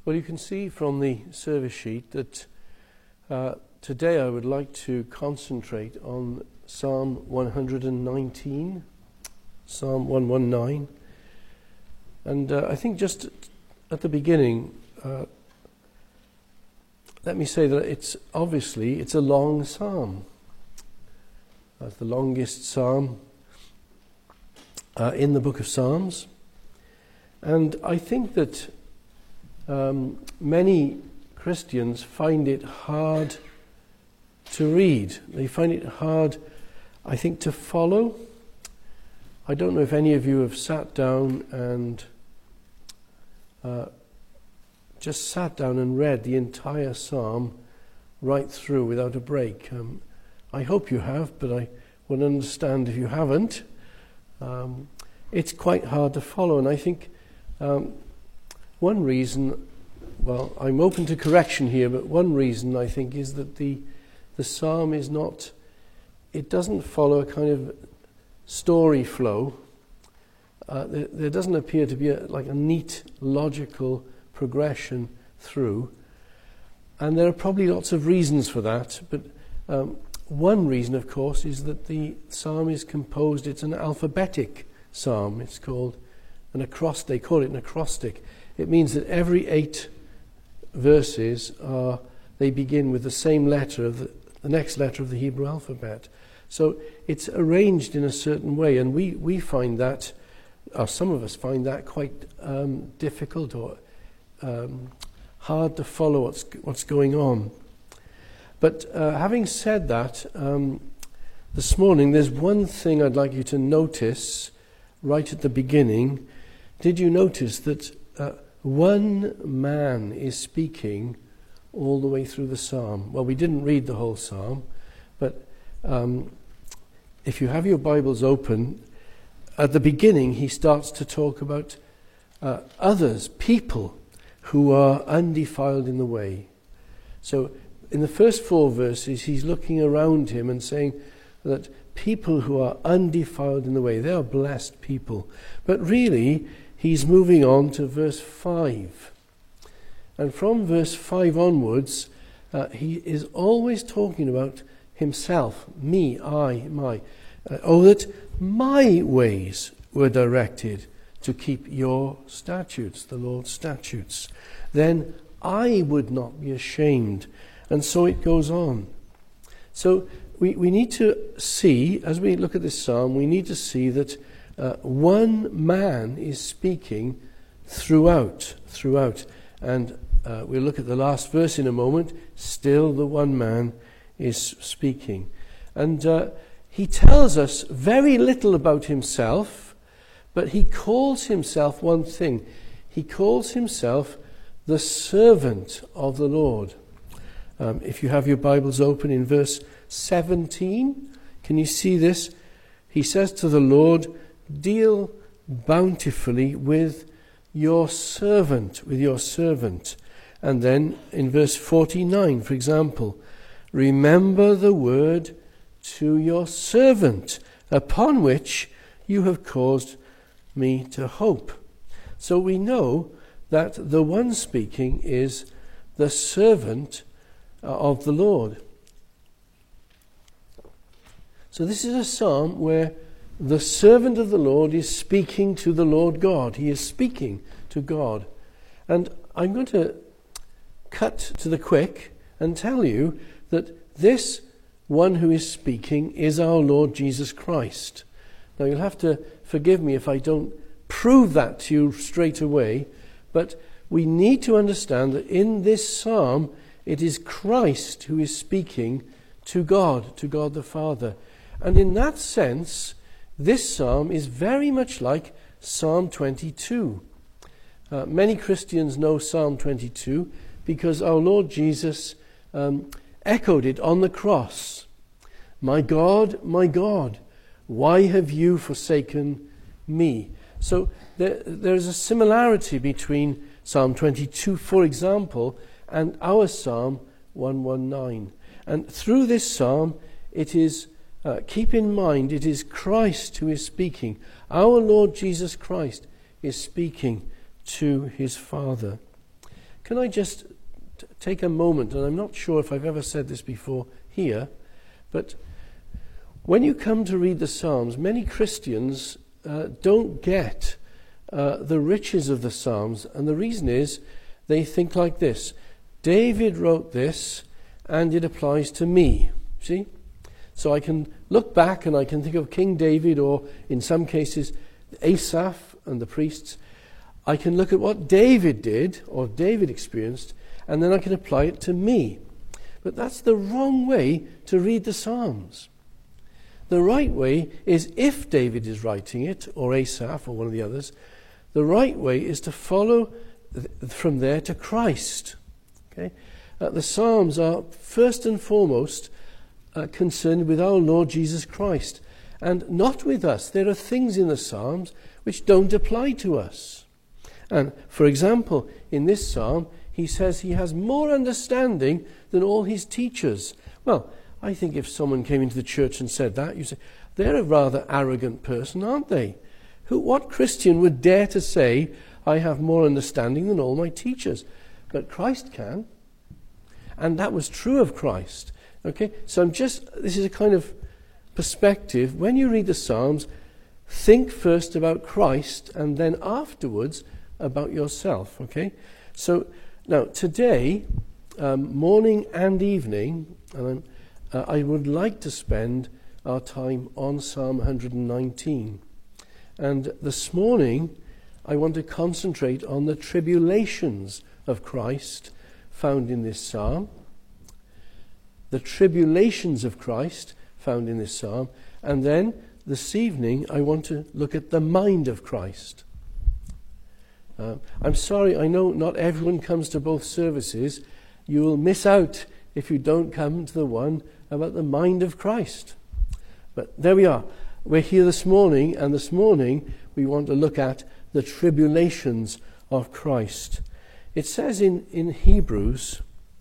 Well, you can see from the service sheet that today I would like to concentrate on Psalm 119, Psalm 119. And I think just at the beginning, let me say that it's a long psalm. It's the longest psalm in the book of Psalms. And I think that many Christians find it hard to read. They find it hard, I think, to follow. I don't know if any of you have sat down and just sat down and read the entire psalm right through without a break. I hope you have, but I would understand if you haven't. It's quite hard to follow, and I think one reason, well, I'm open to correction here, but one reason I think is that the psalm is not, it doesn't follow a kind of story flow. There doesn't appear to be like a neat, logical progression through. And there are probably lots of reasons for that, but one reason, of course, is that the psalm is composed, it's an alphabetic psalm. It's called an acrostic. They call it an acrostic. It means that every 8 verses they begin with the same letter of the next letter of the Hebrew alphabet. So it's arranged in a certain way, and we find that, or some of us find that quite difficult or hard to follow what's going on. But having said that, this morning there's one thing I'd like you to notice right at the beginning. Did you notice that one man is speaking all the way through the psalm? Well, we didn't read the whole psalm, but if you have your Bibles open, at the beginning he starts to talk about others, people who are undefiled in the way. So in the first 4 verses, he's looking around him and saying that people who are undefiled in the way, they are blessed people. But really, he's moving on to verse 5. And from verse 5 onwards, he is always talking about himself, me, I, my. That my ways were directed to keep your statutes, the Lord's statutes. Then I would not be ashamed. And so it goes on. So we need to see, as we look at this psalm, we need to see that one man is speaking throughout. And we'll look at the last verse in a moment. Still the one man is speaking. And he tells us very little about himself, but he calls himself one thing. He calls himself the servant of the Lord. If you have your Bibles open in verse 17, can you see this? He says to the Lord, deal bountifully with your servant, And then in verse 49, for example, remember the word to your servant, upon which you have caused me to hope. So we know that the one speaking is the servant of the Lord. So this is a psalm where the servant of the Lord is speaking to the Lord God. He is speaking to God. And I'm going to cut to the quick and tell you that this one who is speaking is our Lord Jesus Christ. Now you'll have to forgive me if I don't prove that to you straight away, but we need to understand that in this psalm it is Christ who is speaking to God the Father. And in that sense, this psalm is very much like Psalm 22. Many Christians know Psalm 22 because our Lord Jesus echoed it on the cross. My God, why have you forsaken me? So there's a similarity between Psalm 22, for example, and our Psalm 119. And through this psalm, it is, keep in mind, it is Christ who is speaking. Our Lord Jesus Christ is speaking to his Father. can I just take a moment, and I'm not sure if I've ever said this before here, but when you come to read the Psalms, many Christians don't get the riches of the Psalms, and the reason is they think like this: David wrote this, and it applies to me. See? So I can look back and I can think of King David, or in some cases Asaph and the priests. I can look at what David did or David experienced, and then I can apply it to me. But that's the wrong way to read the Psalms. The right way is, if David is writing it, or Asaph, or one of the others, the right way is to follow from there to Christ. Okay? The Psalms are first and foremost concerned with our Lord Jesus Christ, and not with us. There are things in the Psalms which don't apply to us. And, for example, in this psalm, he says he has more understanding than all his teachers. Well, I think if someone came into the church and said that, you'd say, they're a rather arrogant person, aren't they? What Christian would dare to say, I have more understanding than all my teachers? But Christ can. And that was true of Christ. Okay? So this is a kind of perspective. When you read the Psalms, think first about Christ and then afterwards about yourself. Okay? So now today, morning and evening, I would like to spend our time on Psalm 119. And this morning, I want to concentrate on the tribulations of Christ found in this psalm. The tribulations of Christ found in this psalm. And then this evening, I want to look at the mind of Christ. I'm sorry, I know not everyone comes to both services. You will miss out if you don't come to the one about the mind of Christ. But there we are. We're here this morning, and this morning we want to look at the tribulations of Christ. It says in Hebrews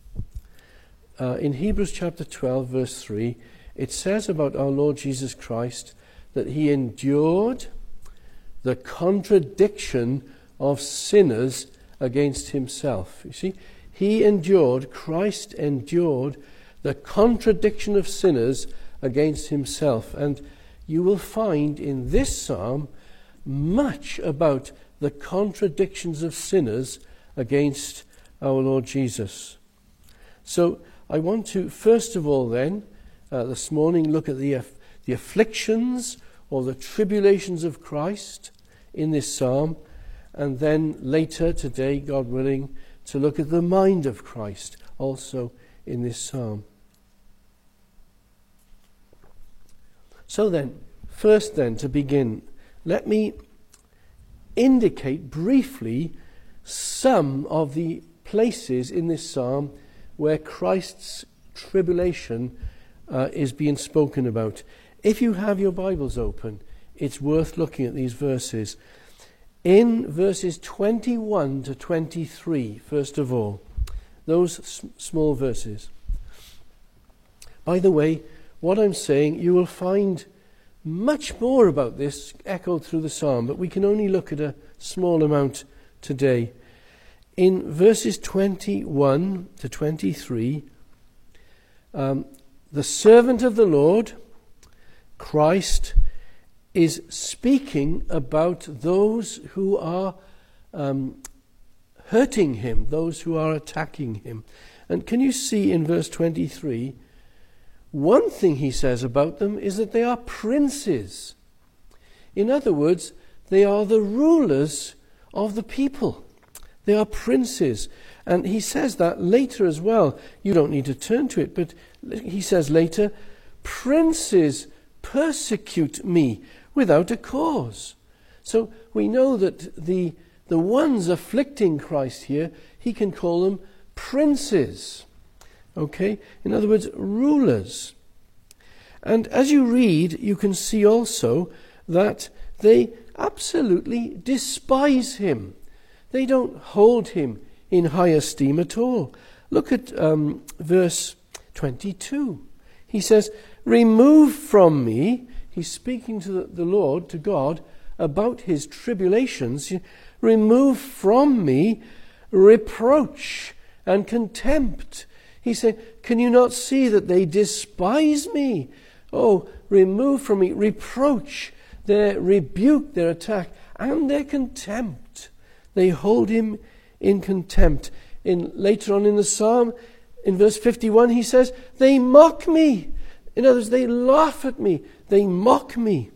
chapter 12, verse 3, it says about our Lord Jesus Christ that he endured the contradiction of sinners against himself. You see, Christ endured the contradiction of sinners against himself. And you will find in this psalm much about the contradictions of sinners against our Lord Jesus. So I want to, first of all then, this morning, look at the afflictions or the tribulations of Christ in this psalm, and then later today, God willing, to look at the mind of Christ also in this psalm. So then, first then, to begin, let me indicate briefly some of the places in this psalm where Christ's tribulation is being spoken about. If you have your Bibles open, it's worth looking at these verses. In verses 21 to 23, first of all, those small verses. By the way, what I'm saying, you will find much more about this echoed through the psalm, but we can only look at a small amount today. In verses 21 to 23, the servant of the Lord, Christ, is speaking about those who are hurting him, those who are attacking him. And can you see in verse 23, one thing he says about them is that they are princes. In other words, they are the rulers of the people. They are princes. And he says that later as well. You don't need to turn to it, but he says later, princes persecute me without a cause. So we know that the ones afflicting Christ here, he can call them princes. Okay? In other words, rulers. And as you read, you can see also that they absolutely despise him. They don't hold him in high esteem at all. Look at verse 22. He says, remove from me. He's speaking to the Lord, to God, about his tribulations. Remove from me reproach and contempt. He's saying, can you not see that they despise me? Oh, remove from me reproach, their rebuke, their attack, and their contempt. They hold him in contempt. Later on in the psalm, in verse 51, he says, they mock me. In other words, they laugh at me. They mock me.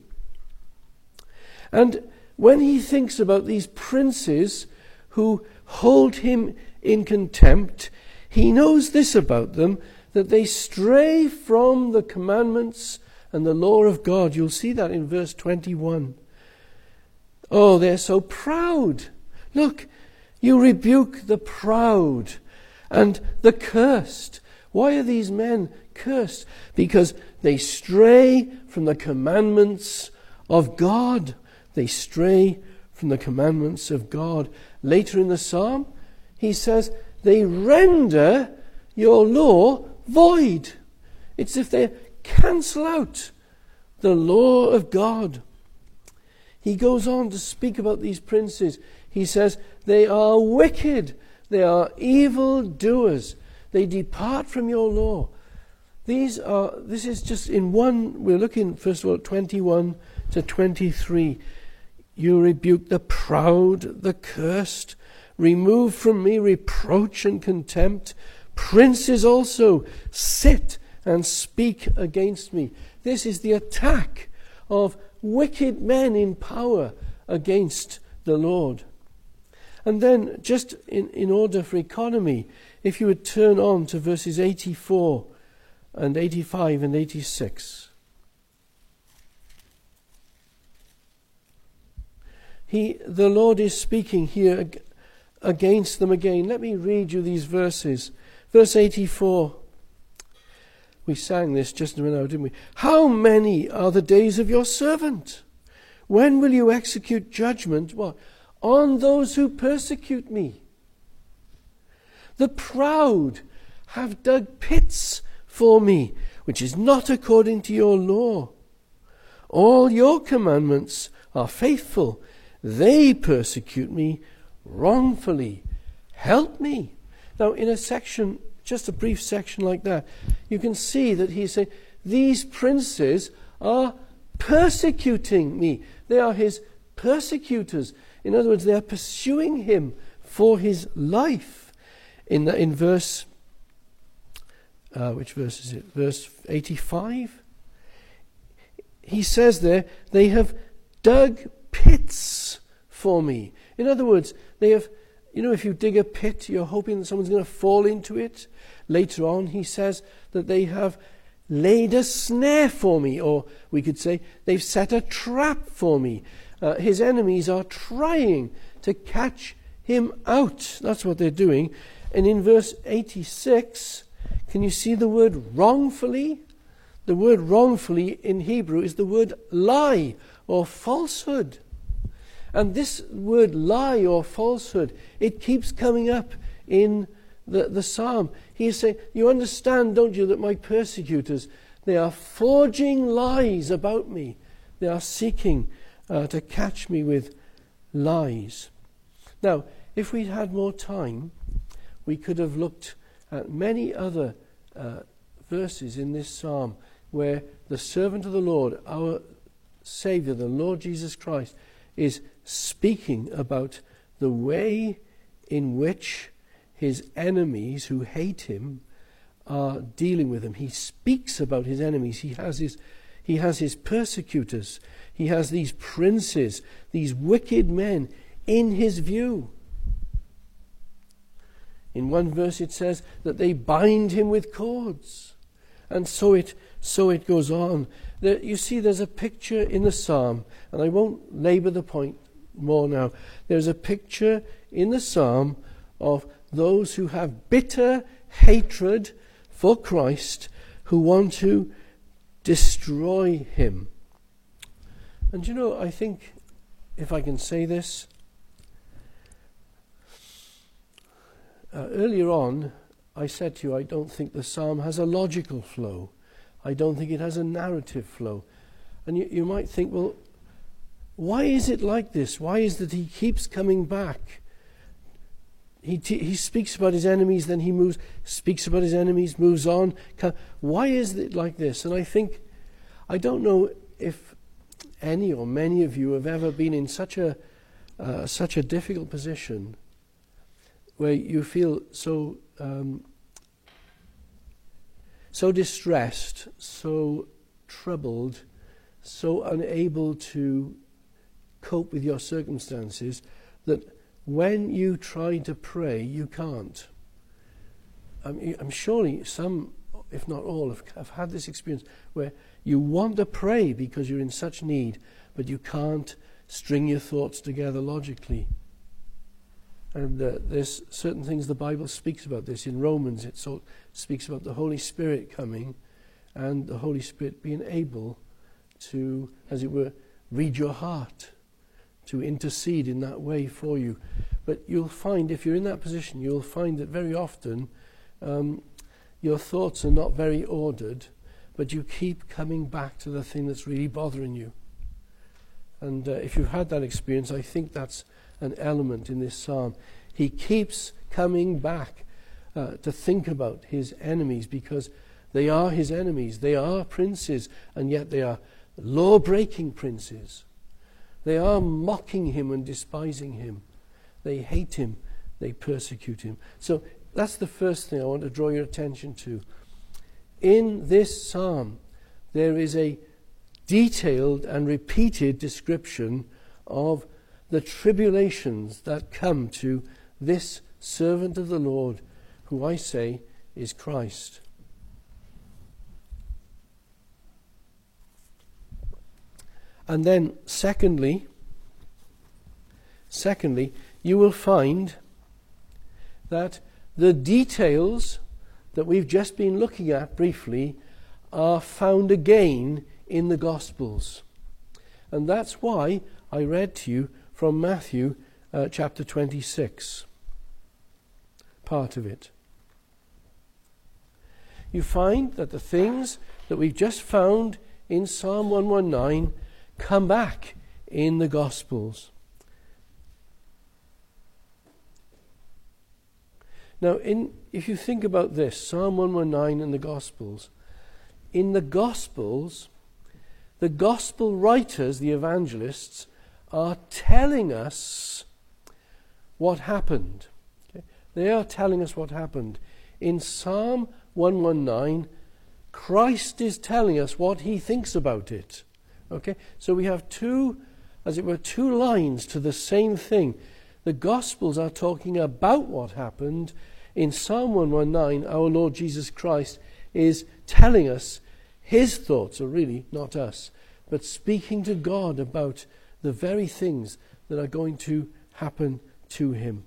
And when he thinks about these princes who hold him in contempt, he knows this about them, that they stray from the commandments and the law of God. You'll see that in verse 21. Oh, they're so proud. Look, you rebuke the proud and the cursed. Why are these men cursed? Because they stray from the commandments of God. They stray from the commandments of God. Later in the psalm, he says, they render your law void. It's as if they cancel out the law of God. He goes on to speak about these princes. He says, they are wicked. They are evil doers. They depart from your law. This is just in one, we're looking first of all at 21 to 23. You rebuke the proud, the cursed. Remove from me reproach and contempt. Princes also sit and speak against me. This is the attack of wicked men in power against the Lord. And then, just in order for economy, if you would turn on to verses 84 and 85 and 86. The Lord is speaking here against them again. Let me read you these verses. Verse 84. We sang this just a minute ago, didn't we? How many are the days of your servant? When will you execute judgment? What? On those who persecute me. The proud have dug pits for me, which is not according to your law. All your commandments are faithful. They persecute me wrongfully. Help me. Now, in a section, just a brief section like that, you can see that he's saying, these princes are persecuting me. They are his persecutors. In other words, they are pursuing him for his life. In verse, which verse is it? Verse 85. He says there, they have dug pits for me. In other words, they have, if you dig a pit, you're hoping that someone's going to fall into it. Later on, he says that they have laid a snare for me, or we could say they've set a trap for me. His enemies are trying to catch him out. That's what they're doing. And in verse 86, can you see the word wrongfully? The word wrongfully in Hebrew is the word lie or falsehood. And this word lie or falsehood, it keeps coming up in the psalm. He is saying, you understand, don't you, that my persecutors, they are forging lies about me. They are seeking to catch me with lies. Now, if we'd had more time, we could have looked at many other verses in this psalm where the servant of the Lord, our Saviour, the Lord Jesus Christ, is speaking about the way in which his enemies who hate him are dealing with him. He speaks about his enemies. He has his persecutors. He has these princes, these wicked men in his view. In one verse it says that they bind him with cords. And so it goes on. You see, there's a picture in the psalm, and I won't labour the point more now. There's a picture in the psalm of those who have bitter hatred for Christ, who want to destroy him. And I think, if I can say this, earlier on, I said to you, I don't think the psalm has a logical flow. I don't think it has a narrative flow. And you might think, well, why is it like this? Why is it that he keeps coming back he speaks about his enemies, then he speaks about his enemies, moves on. Why is it like this? And I don't know if any or many of you have ever been in such a difficult position where you feel so distressed, so troubled, so unable to cope with your circumstances that when you try to pray, you can't. I'm surely some, if not all, have had this experience where you want to pray because you're in such need, but you can't string your thoughts together logically. And there's certain things the Bible speaks about this. In Romans, it speaks about the Holy Spirit coming and the Holy Spirit being able to, as it were, read your heart, to intercede in that way for you. But you'll find, if you're in that position, you'll find that very often your thoughts are not very ordered, but you keep coming back to the thing that's really bothering you. And if you've had that experience, I think that's an element in this psalm. He keeps coming back to think about his enemies, because they are his enemies. They are princes, and yet they are law-breaking princes. They are mocking him and despising him. They hate him. They persecute him. So that's the first thing I want to draw your attention to. In this psalm, there is a detailed and repeated description of the tribulations that come to this servant of the Lord, who I say is Christ. And then secondly, you will find that the details that we've just been looking at briefly are found again in the Gospels. And that's why I read to you from Matthew chapter 26, part of it. You find that the things that we've just found in Psalm 119 come back in the Gospels. Now, if you think about this, Psalm 119 and the Gospels, in the Gospels, the Gospel writers, the evangelists, are telling us what happened. Okay? They are telling us what happened. In Psalm 119, Christ is telling us what he thinks about it. Okay? So we have two lines to the same thing. The Gospels are talking about what happened. In Psalm 119, our Lord Jesus Christ is telling us his thoughts, are really not us, but speaking to God about the very things that are going to happen to him.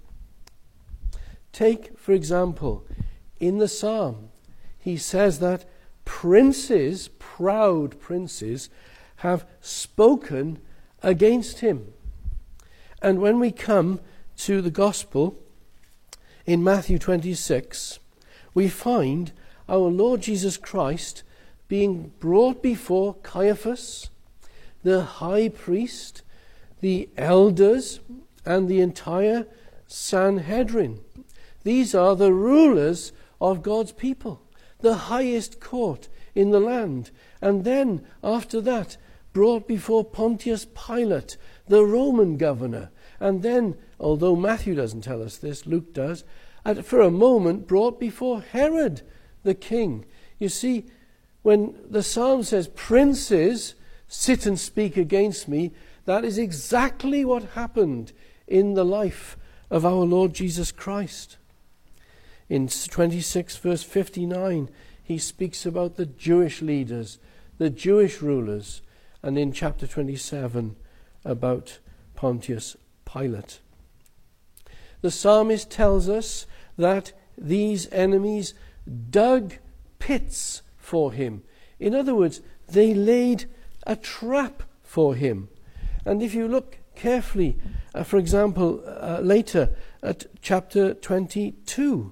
Take, for example, in the psalm, he says that princes, proud princes, have spoken against him. And when we come to the Gospel, in Matthew 26, we find our Lord Jesus Christ being brought before Caiaphas, the high priest, the elders, and the entire Sanhedrin. These are the rulers of God's people, the highest court in the land. And then, after that, brought before Pontius Pilate, the Roman governor. And then, although Matthew doesn't tell us this, Luke does, for a moment brought before Herod the king. You see, when the psalm says, princes sit and speak against me, that is exactly what happened in the life of our Lord Jesus Christ. In 26 verse 59, he speaks about the Jewish leaders, the Jewish rulers, and in chapter 27 about Pontius Pilate. The psalmist tells us that these enemies dug pits for him. In other words, they laid a trap for him. And if you look carefully, for example, later at chapter 22,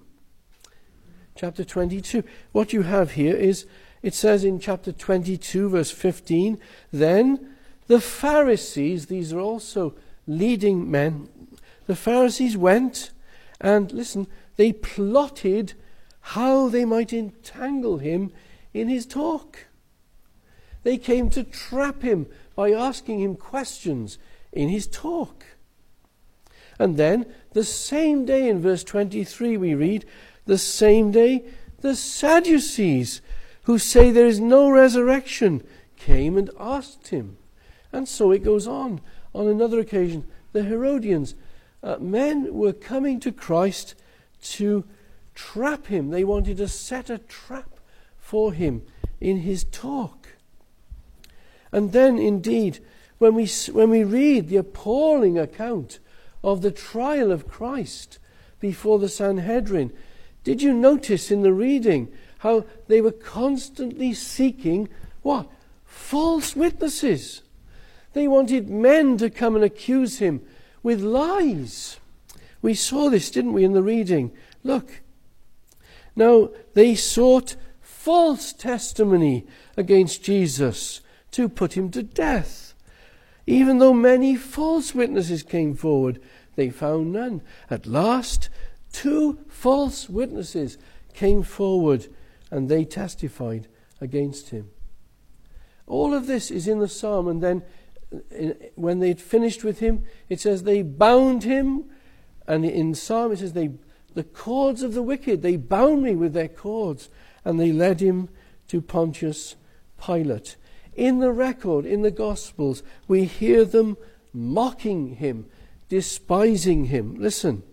what you have here is, it says in chapter 22, verse 15, then the Pharisees, these are also leading men, the Pharisees went And listen, they plotted how they might entangle him in his talk. They came to trap him by asking him questions in his talk. And then, the same day in verse 23 we read, the same day the Sadducees, who say there is no resurrection, came and asked him. And so it goes on. On another occasion, the Herodians, men were coming to Christ to trap him. They wanted to set a trap for him in his talk. And then, indeed, when we read the appalling account of the trial of Christ before the Sanhedrin, did you notice in the reading how they were constantly seeking what? False witnesses. They wanted men to come and accuse him with lies. We saw this, didn't we, in the reading? Look. Now, they sought false testimony against Jesus to put him to death. Even though many false witnesses came forward, they found none. At last, 2 false witnesses came forward and they testified against him. All of this is in the psalm, and then when they'd finished with him, it says they bound him, and in psalm it says the cords of the wicked, they bound me with their cords, and they led him to Pontius Pilate. In the record, in the Gospels, we hear them mocking him, despising him. Listen,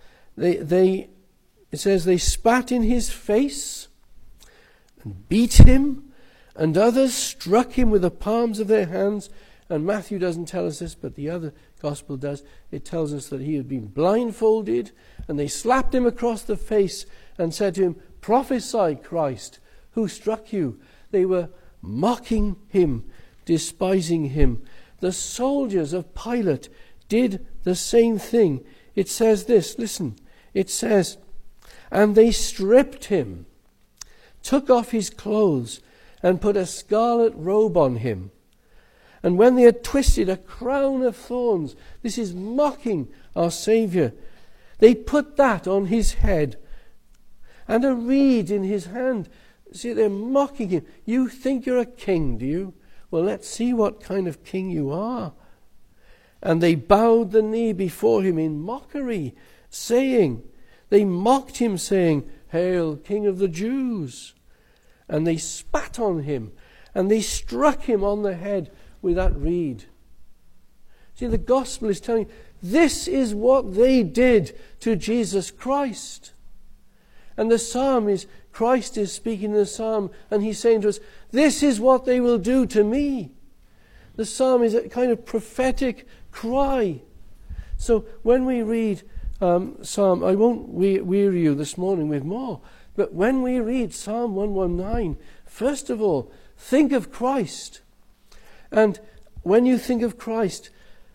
it says they spat in his face and beat him, and others struck him with the palms of their hands. And Matthew doesn't tell us this, but the other Gospel does. It tells us that he had been blindfolded, and they slapped him across the face and said to him, "Prophesy, Christ, who struck you?" They were mocking him, despising him. The soldiers of Pilate did the same thing. It says this, listen, it says, and they stripped him, took off his clothes, and put a scarlet robe on him. And when they had twisted a crown of thorns, this is mocking our Saviour, they put that on his head, and a reed in his hand. See, they're mocking him. You think you're a king, do you? Well, let's see what kind of king you are. And they bowed the knee before him in mockery, they mocked him, saying, "Hail, King of the Jews!" And they spat on him, and they struck him on the head with that reed. See, the gospel is telling you, this is what they did to Jesus Christ. And the psalm is, Christ is speaking in the psalm, and he's saying to us, this is what they will do to me. The psalm is a kind of prophetic cry. So when we read Psalm, I won't weary you this morning with more, but when we read Psalm 119, first of all, think of Christ. And when you think of Christ,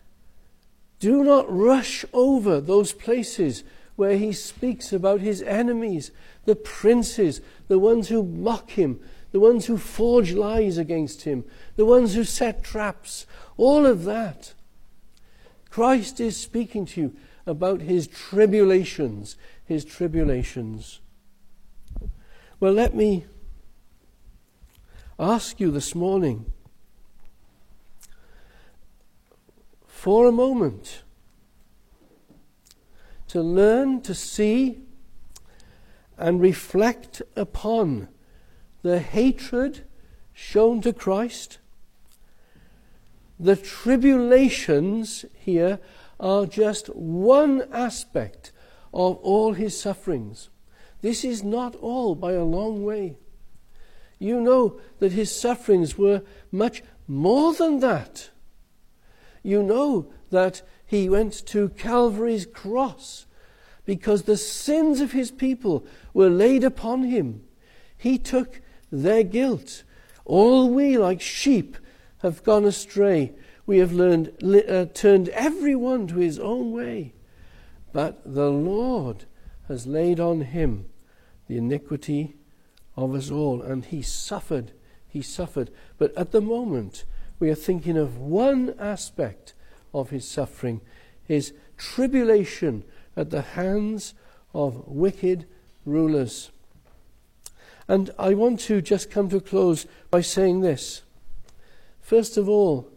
do not rush over those places where he speaks about his enemies, the princes, the ones who mock him, the ones who forge lies against him, the ones who set traps, all of that. Christ is speaking to you about his tribulations. Well, let me ask you this morning, for a moment, to learn to see and reflect upon the hatred shown to Christ. The tribulations here are just one aspect of all his sufferings. This is not all by a long way. You know that his sufferings were much more than that. You know that he went to Calvary's cross because the sins of his people were laid upon him. He took their guilt. All we, like sheep, have gone astray. We have turned everyone to his own way. But the Lord has laid on him the iniquity of us all. And he suffered. But at the moment, we are thinking of one aspect of his suffering, his tribulation at the hands of wicked rulers. And I want to just come to a close by saying this. First of all,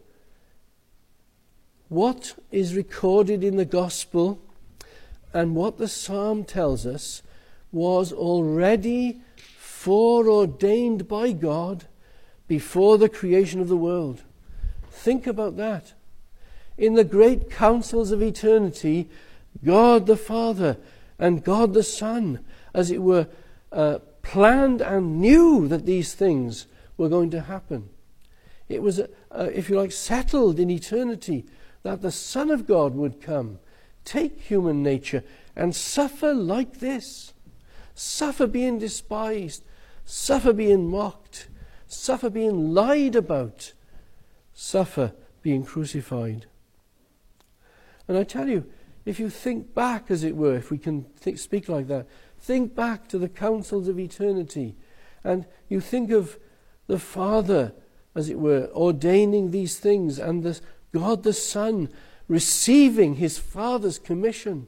what is recorded in the gospel and what the psalm tells us was already foreordained by God before the creation of the world. Think about that. In the great councils of eternity, God the Father and God the Son, as it were, planned and knew that these things were going to happen. It was, if you like, settled in eternity that the Son of God would come, take human nature, and suffer like this. Suffer being despised, suffer being mocked, suffer being lied about, suffer being crucified. And I tell you, if you think back, as it were, if we can speak like that, think back to the councils of eternity, and you think of the Father, as it were, ordaining these things, and God the Son receiving his Father's commission.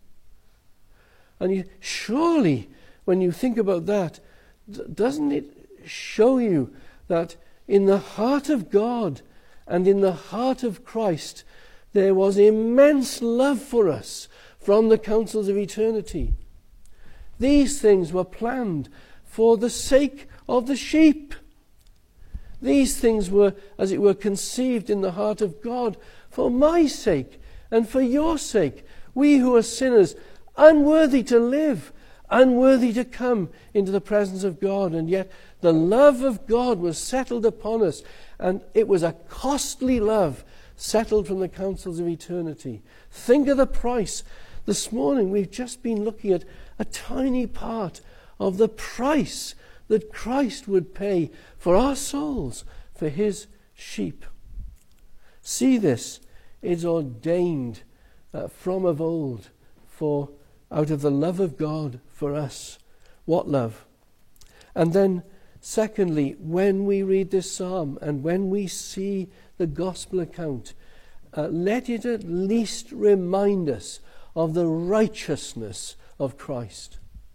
And surely, when you think about that, doesn't it show you that in the heart of God and in the heart of Christ, there was immense love for us from the councils of eternity? These things were planned for the sake of the sheep. These things were, as it were, conceived in the heart of God for my sake and for your sake. We who are sinners, unworthy to live, unworthy to come into the presence of God, and yet the love of God was settled upon us, and it was a costly love settled from the councils of eternity. Think of the price. This morning we've just been looking at a tiny part of the price that Christ would pay for our souls, for his sheep. See this, it's ordained from of old, for out of the love of God for us. What love? And then secondly, when we read this psalm and when we see the gospel account, let it at least remind us of the righteousness of Christ.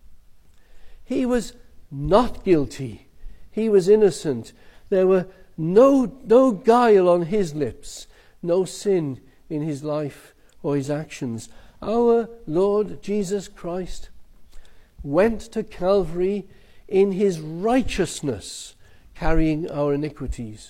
He was not guilty. He was innocent. There were no guile on his lips, no sin in his life or his actions. Our Lord Jesus Christ went to Calvary in his righteousness, carrying our iniquities.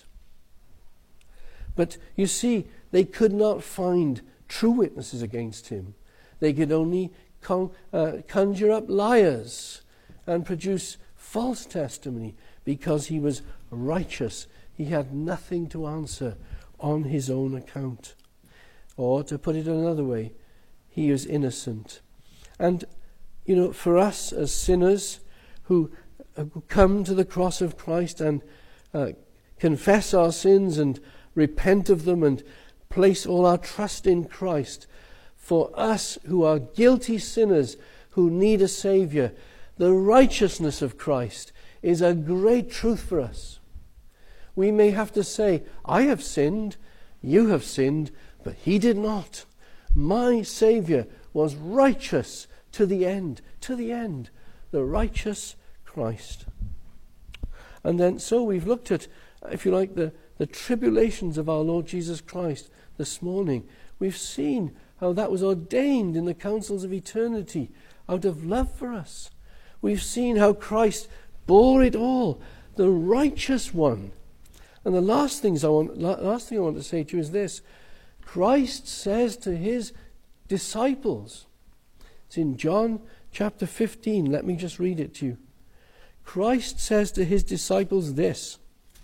But you see, they could not find true witnesses against him. They could only conjure up liars and produce false testimony, because he was righteous. He had nothing to answer on his own account. Or, to put it another way, he is innocent. And, for us as sinners who come to the cross of Christ and confess our sins and repent of them and place all our trust in Christ, for us who are guilty sinners who need a Saviour, the righteousness of Christ is a great truth for us. We may have to say, I have sinned, you have sinned, but he did not. My Saviour was righteous to the end, the righteous Christ. And then, so we've looked at, if you like, the tribulations of our Lord Jesus Christ this morning. We've seen how that was ordained in the councils of eternity out of love for us. We've seen how Christ bore it all, the righteous one. And the last thing I want to say to you is this. Christ says to his disciples, it's in John chapter 15, let me just read it to you. Christ says to his disciples this: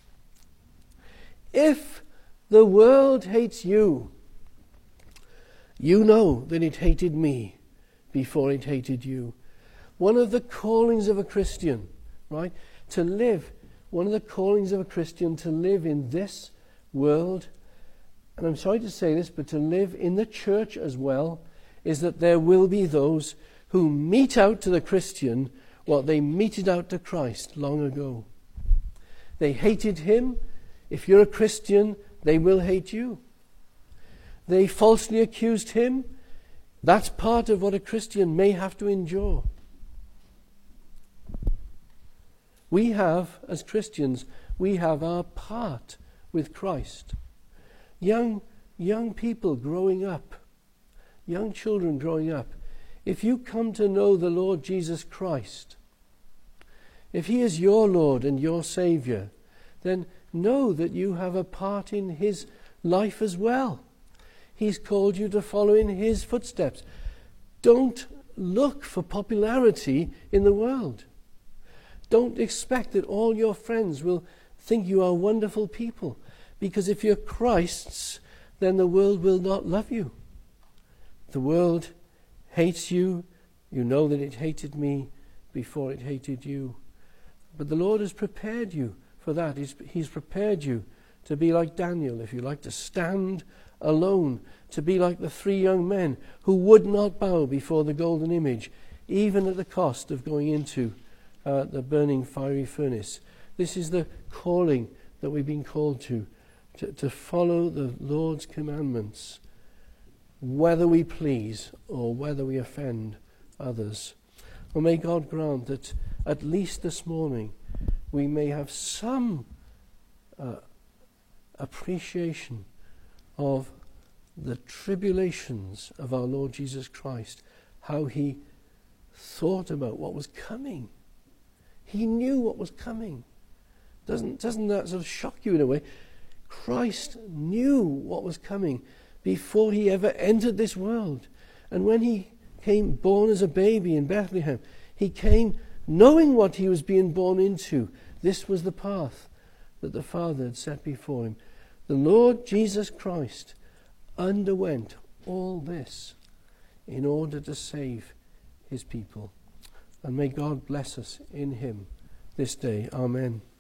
if the world hates you, you know that it hated me before it hated you. One of the callings of a Christian, right, to live, one of the callings of a Christian to live in this world, and I'm sorry to say this, but to live in the church as well, is that there will be those who mete out to the Christian what they meted out to Christ long ago. They hated him. If you're a Christian, they will hate you. They falsely accused him. That's part of what a Christian may have to endure. We have, as Christians, we have our part with Christ. Young people growing up, young children growing up, if you come to know the Lord Jesus Christ, if he is your Lord and your Saviour, then know that you have a part in his life as well. He's called you to follow in his footsteps. Don't look for popularity in the world. Don't expect that all your friends will think you are wonderful people, because if you're Christ's, then the world will not love you. The world hates you. You know that it hated me before it hated you. But the Lord has prepared you for that. He's prepared you to be like Daniel, if you like, to stand alone, to be like the 3 young men who would not bow before the golden image, even at the cost of going into the burning fiery furnace. This is the calling that we've been called to follow the Lord's commandments, whether we please or whether we offend others. Well, may God grant that at least this morning we may have some appreciation of the tribulations of our Lord Jesus Christ, how he thought about what was coming. He knew what was coming. Doesn't that sort of shock you in a way? Christ knew what was coming before he ever entered this world. And when he came born as a baby in Bethlehem, he came knowing what he was being born into. This was the path that the Father had set before him. The Lord Jesus Christ underwent all this in order to save his people. And may God bless us in him this day. Amen.